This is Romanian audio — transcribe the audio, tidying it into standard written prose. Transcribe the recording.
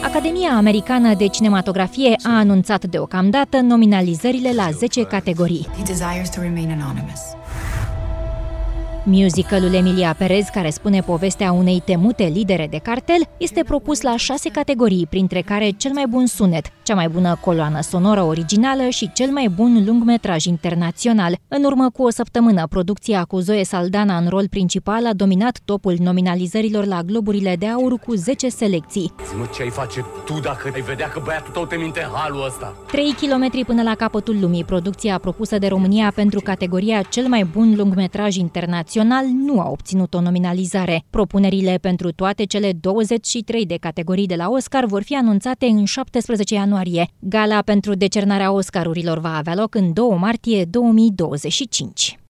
Academia Americană de Cinematografie a anunțat deocamdată nominalizările la 10 categorii. Musicalul Emilia Perez, care spune povestea unei temute lidere de cartel, este propus la 6 categorii, printre care cel mai bun sunet, cea mai bună coloană sonoră originală și cel mai bun lungmetraj internațional. În urmă cu o săptămână, producția cu Zoe Saldana în rol principal a dominat topul nominalizărilor la Globurile de Aur cu 10 selecții. Zi-mă, ce ai face tu dacă ai vedea că băiatul tău te minte în halul ăsta? 3 kilometri până la capătul lumii, producția propusă de România pentru categoria cel mai bun lungmetraj internațional, nu a obținut o nominalizare. Propunerile pentru toate cele 23 de categorii de la Oscar vor fi anunțate în 17 ianuarie. Gala pentru decernarea Oscarurilor va avea loc în 2 martie 2025.